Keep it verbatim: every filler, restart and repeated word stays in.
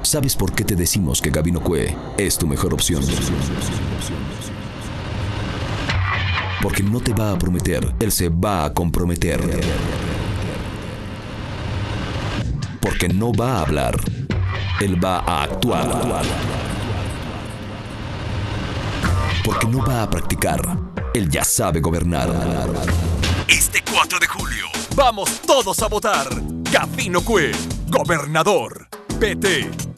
¿Sabes por qué te decimos que Gabino Cue es tu mejor opción? Porque no te va a prometer, él se va a comprometer. Porque no va a hablar, él va a actuar. Porque no va a practicar, él ya sabe gobernar. Este cuatro de julio, vamos todos a votar. Gabino Cue, gobernador. P T.